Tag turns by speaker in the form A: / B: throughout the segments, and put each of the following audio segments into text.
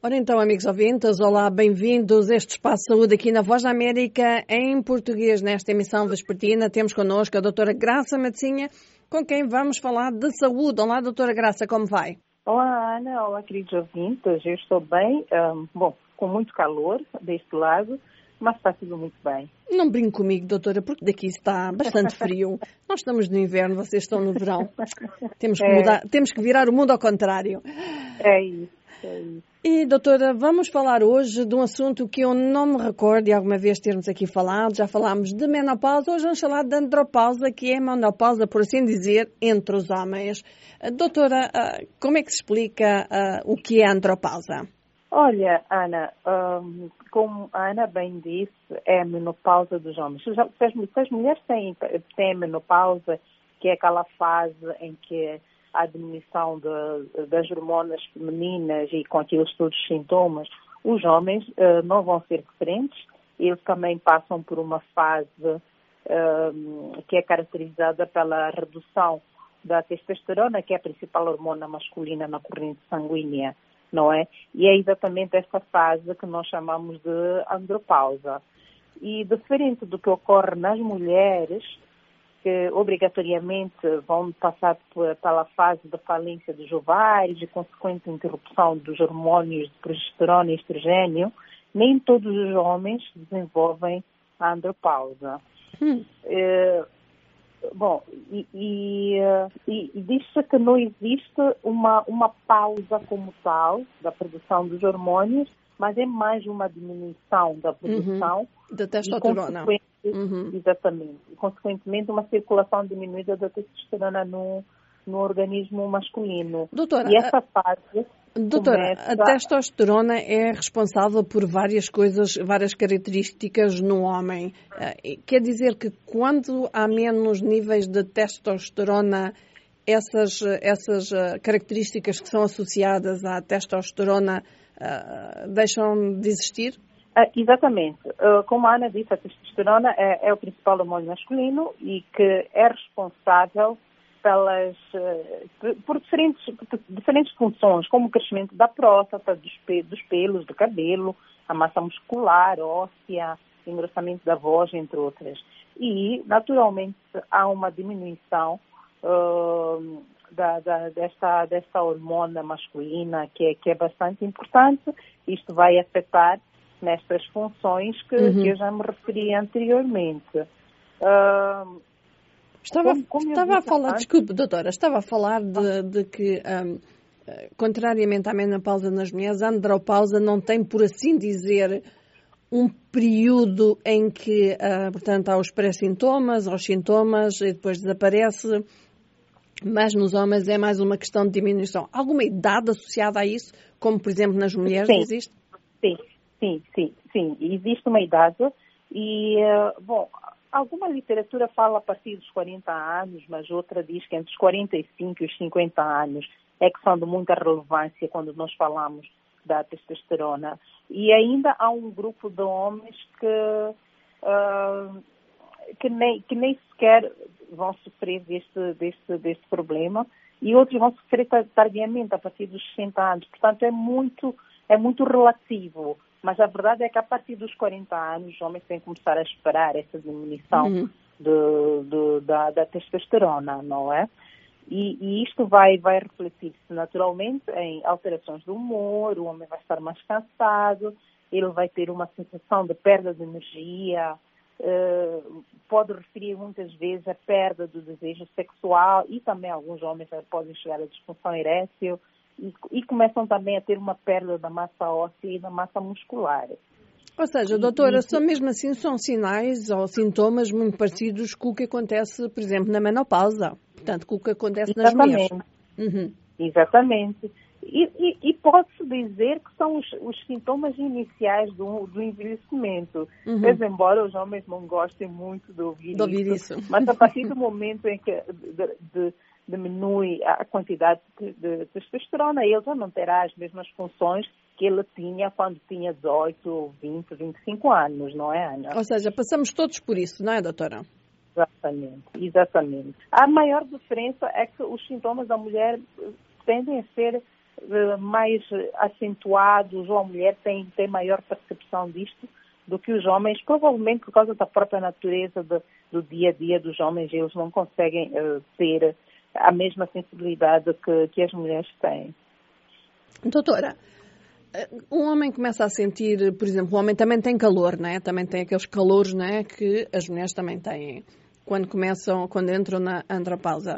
A: Ora então, amigos ouvintes, olá, bem-vindos a este Espaço de Saúde aqui na Voz da América, em português, nesta emissão vespertina. Temos connosco a doutora Graça Matosinha, com quem vamos falar de saúde. Olá, doutora Graça, como vai?
B: Olá, Ana. Olá, queridos ouvintes. Eu estou bem, com muito calor deste lado, mas está tudo muito bem.
A: Não brinque comigo, doutora, porque daqui está bastante frio. Nós estamos no inverno, vocês estão no verão. Temos que mudar, temos que virar o mundo ao contrário.
B: É isso.
A: E, doutora, vamos falar hoje de um assunto que eu não me recordo de alguma vez termos aqui falado. Já falámos de menopausa, hoje vamos falar de andropausa, que é a menopausa, por assim dizer, entre os homens. Doutora, como é que se explica o que é a andropausa?
B: Olha, Ana, como a Ana bem disse, é a menopausa dos homens. Se as mulheres têm a menopausa, que é aquela fase em que a diminuição das hormonas femininas e com aqueles todos os sintomas, os homens não vão ser diferentes. Eles também passam por uma fase que é caracterizada pela redução da testosterona, que é a principal hormona masculina na corrente sanguínea, não é? E é exatamente esta fase que nós chamamos de andropausa. E diferente do que ocorre nas mulheres, que obrigatoriamente vão passar pela fase da falência dos ovários e consequente interrupção dos hormônios de progesterona e estrogênio, nem todos os homens desenvolvem a andropausa. Diz-se que não existe uma pausa como tal da produção dos hormônios, mas é mais uma diminuição da produção
A: da testosterona.
B: Exatamente. E, consequentemente, uma circulação diminuída da testosterona no organismo masculino.
A: Doutora,
B: e essa fase
A: a testosterona é responsável por várias coisas, várias características no homem. Quer dizer que quando há menos níveis de testosterona, essas características que são associadas à testosterona deixam de existir?
B: Exatamente. Como a Ana disse, a testosterona é o principal hormônio masculino e que é responsável por diferentes funções, como o crescimento da próstata, dos pelos, do cabelo, a massa muscular, óssea, engrossamento da voz, entre outras. E, naturalmente, há uma diminuição desta hormona masculina que é bastante importante. Isto vai afetar nestas funções que eu já me referi anteriormente.
A: Estava a falar, desculpe, doutora, estava a falar de que, contrariamente à menopausa nas mulheres, a andropausa não tem, por assim dizer, um período em que, portanto, há os pré-sintomas, aos sintomas, e depois desaparece, mas nos homens é mais uma questão de diminuição. Alguma idade associada a isso, como, por exemplo, nas mulheres, existe?
B: Sim. Existe uma idade e, alguma literatura fala a partir dos 40 anos, mas outra diz que entre os 45 e os 50 anos é que são de muita relevância quando nós falamos da testosterona. E ainda há um grupo de homens que nem sequer vão sofrer deste problema e outros vão sofrer tardiamente, a partir dos 60 anos. Portanto, é muito relativo. Mas a verdade é que a partir dos 40 anos os homens têm que começar a esperar essa diminuição da testosterona, não é? E isto vai refletir-se naturalmente em alterações do humor, o homem vai estar mais cansado, ele vai ter uma sensação de perda de energia, pode referir muitas vezes a perda do desejo sexual e também alguns homens podem chegar à disfunção erétil. E começam também a ter uma perda da massa óssea e da massa muscular.
A: Ou seja, doutora, mesmo assim são sinais ou sintomas muito parecidos com o que acontece, por exemplo, na menopausa. Portanto, com o que acontece nas mulheres.
B: Exatamente. E pode-se dizer que são os sintomas iniciais do envelhecimento. Mas, embora os homens não gostem muito de ouvir isso. Mas a partir do momento em que diminui a quantidade de testosterona, ele já não terá as mesmas funções que ele tinha quando tinha 18, 20, 25 anos, não é, Ana?
A: Ou seja, passamos todos por isso, não é, doutora?
B: Exatamente. A maior diferença é que os sintomas da mulher tendem a ser mais acentuados, ou a mulher tem maior percepção disto do que os homens, provavelmente por causa da própria natureza do dia a dia dos homens. Eles não conseguem ter a mesma sensibilidade que as mulheres têm.
A: Doutora, um homem começa a sentir, por exemplo, o homem também tem calor, não é? Também tem aqueles calores, não é, que as mulheres também têm quando entram na andropausa.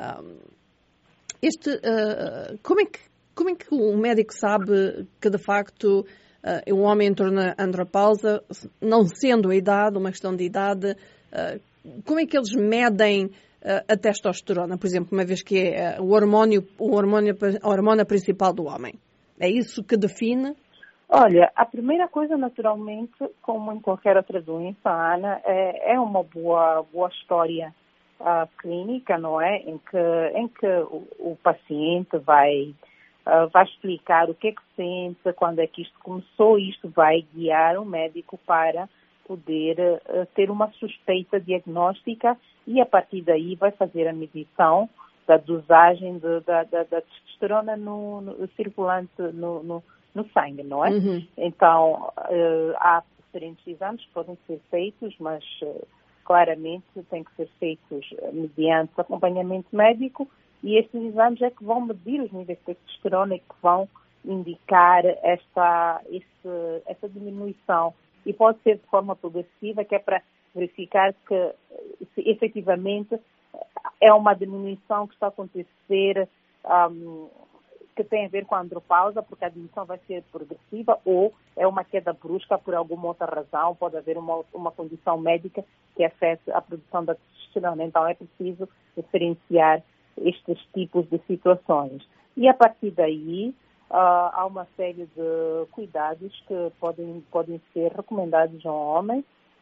A: Como é que o médico sabe que de facto um homem entrou na andropausa, não sendo a idade, uma questão de idade? Como é que eles medem a testosterona, por exemplo, uma vez que é a hormona principal do homem? É isso que define?
B: Olha, a primeira coisa, naturalmente, como em qualquer outra doença, Ana, é uma boa história clínica, não é? Em que o paciente vai explicar o que é que sente, quando é que isto começou. Isto vai guiar o médico para poder ter uma suspeita diagnóstica e, a partir daí, vai fazer a medição da dosagem da testosterona circulante no sangue, não é?
A: Uhum.
B: Então, há diferentes exames que podem ser feitos, mas claramente têm que ser feitos mediante acompanhamento médico, e estes exames é que vão medir os níveis de testosterona e que vão indicar essa diminuição. E pode ser de forma progressiva, que é para verificar que efetivamente é uma diminuição que está a acontecer, que tem a ver com a andropausa, porque a diminuição vai ser progressiva, ou é uma queda brusca por alguma outra razão. Pode haver uma condição médica que afete a produção da testosterona. Então é preciso diferenciar estes tipos de situações. E a partir daí há uma série de cuidados que podem ser recomendados ao homem,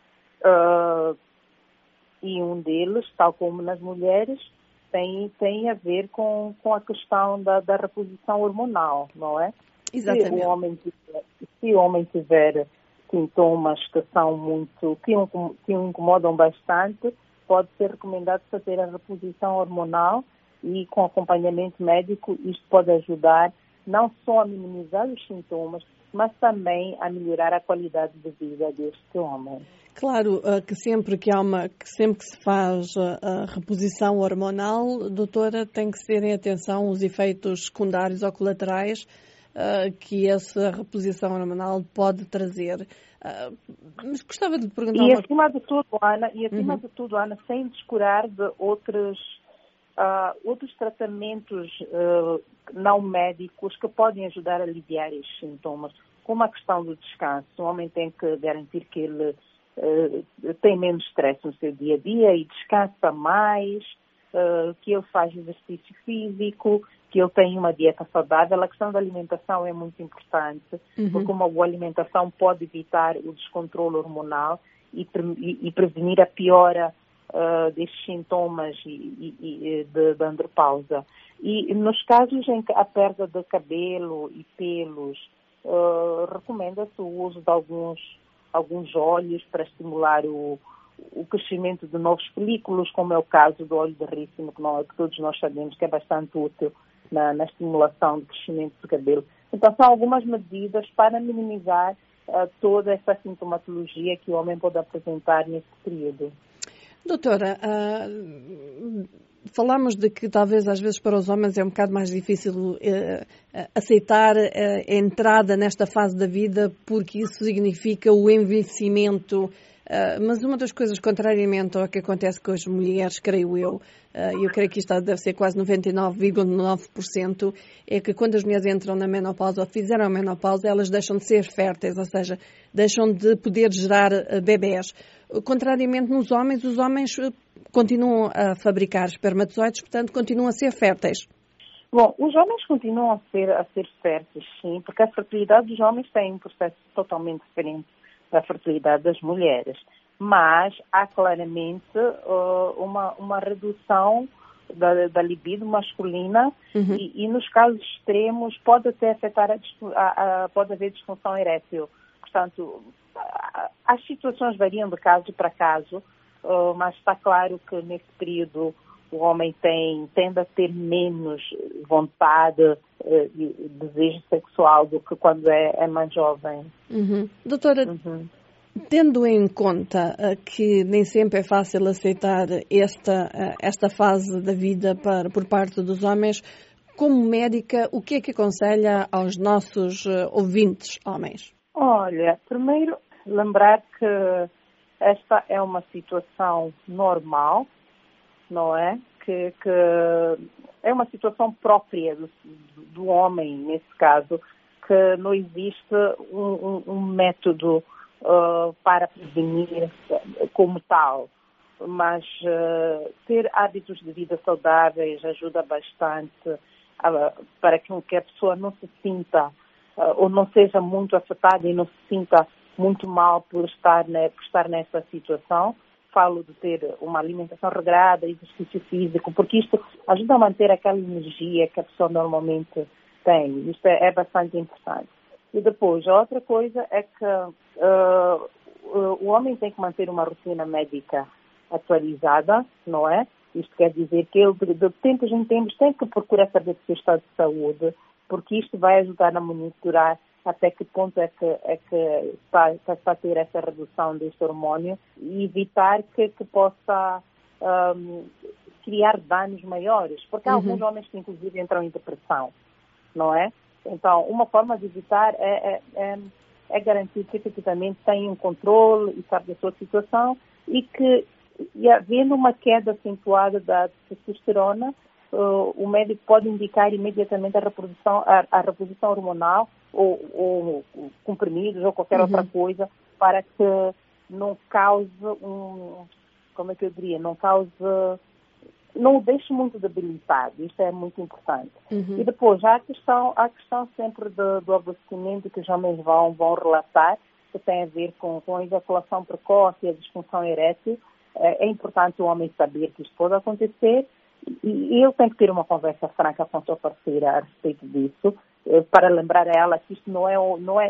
B: e um deles, tal como nas mulheres, tem a ver com a questão da reposição hormonal, não é?
A: Exatamente.
B: Se o homem tiver sintomas que o incomodam bastante, pode ser recomendado fazer a reposição hormonal, e com acompanhamento médico isto pode ajudar não só a minimizar os sintomas, mas também a melhorar a qualidade de vida deste homem.
A: Claro que sempre que se faz a reposição hormonal, doutora, tem que ter em atenção os efeitos secundários ou colaterais que essa reposição hormonal pode trazer. Mas gostava de lhe perguntar
B: acima de tudo, Ana, sem descurar de outros tratamentos não médicos que podem ajudar a aliviar estes sintomas, como a questão do descanso. O homem tem que garantir que ele tem menos stress no seu dia a dia e descansa mais, que ele faz exercício físico, que ele tem uma dieta saudável. A questão da alimentação é muito importante, porque uma boa alimentação pode evitar o descontrole hormonal e prevenir a piora destes sintomas da andropausa. E nos casos em que a perda de cabelo e pelos, recomenda-se o uso de alguns óleos para estimular o crescimento de novos folículos, como é o caso do óleo de rícino, que todos nós sabemos que é bastante útil na estimulação do crescimento do cabelo. Então, são algumas medidas para minimizar toda essa sintomatologia que o homem pode apresentar nesse período.
A: Doutora, falamos de que talvez às vezes para os homens é um bocado mais difícil aceitar a entrada nesta fase da vida, porque isso significa o envelhecimento. Mas uma das coisas, contrariamente ao que acontece com as mulheres, creio eu creio que isto deve ser quase 99,9%, é que quando as mulheres entram na menopausa ou fizeram a menopausa, elas deixam de ser férteis, ou seja, deixam de poder gerar bebés. Contrariamente nos homens, os homens continuam a fabricar espermatozoides, portanto, continuam a ser férteis.
B: Bom, os homens continuam a ser férteis, sim, porque a fertilidade dos homens tem um processo totalmente diferente da fertilidade das mulheres. Mas há claramente uma redução da libido masculina e nos casos extremos pode até afetar pode haver disfunção erétil. Portanto, as situações variam de caso para caso, mas está claro que nesse período o homem tende a ter menos vontade e desejo sexual do que quando é mais jovem.
A: Uhum. Doutora, tendo em conta que nem sempre é fácil aceitar esta fase da vida por parte dos homens, como médica, o que é que aconselha aos nossos ouvintes homens?
B: Olha, primeiro lembrar que esta é uma situação normal, não é? Que é uma situação própria do homem, nesse caso, que não existe um método para prevenir como tal. Mas ter hábitos de vida saudáveis ajuda bastante para que a pessoa não se sinta ou não seja muito afetada e não se sinta muito mal por estar nessa situação. Falo de ter uma alimentação regrada, exercício físico, porque isto ajuda a manter aquela energia que a pessoa normalmente tem. Isto é bastante importante. E depois, a outra coisa é que o homem tem que manter uma rotina médica atualizada, não é? Isto quer dizer que ele, de tempos em tempos, tem que procurar saber do seu estado de saúde, porque isto vai ajudar a monitorar até que ponto é que está a ter essa redução deste hormônio e evitar que possa criar danos maiores, porque há alguns homens que inclusive entram em depressão, não é? Então, uma forma de evitar é garantir que efetivamente tem um controle e sabe da sua situação e havendo uma queda acentuada da testosterona, o médico pode indicar imediatamente a reposição hormonal ou comprimidos ou qualquer outra coisa para que não cause não o deixe muito debilitado. Isto é muito importante. E depois, há a questão sempre do aborrecimento que os homens vão relatar, que tem a ver com a ejaculação precoce e a disfunção erétil. É importante o homem saber que isto pode acontecer e ele tem que ter uma conversa franca com a sua parceira a respeito disso, para lembrar a ela que isto não é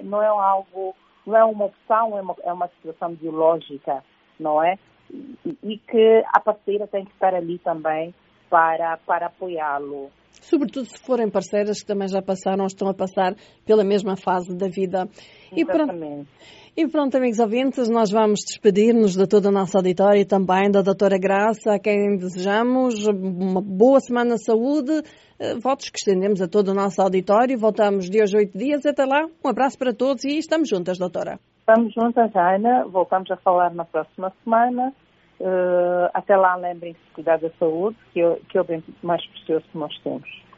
B: uma opção, é uma situação biológica, não é? E que a parceira tem que estar ali também para apoiá-lo.
A: Sobretudo se forem parceiras que também já passaram ou estão a passar pela mesma fase da vida.
B: Exatamente.
A: E pronto, amigos ouvintes, nós vamos despedir-nos de todo o nosso auditório e também da doutora Graça, a quem desejamos uma boa semana de saúde, votos que estendemos a todo o nosso auditório. Voltamos de hoje a 8 dias. Até lá, um abraço para todos e estamos juntas, doutora.
B: Estamos juntas, Ana. Voltamos a falar na próxima semana. Até lá, lembrem-se de cuidar da saúde, que é o bem mais precioso que nós temos.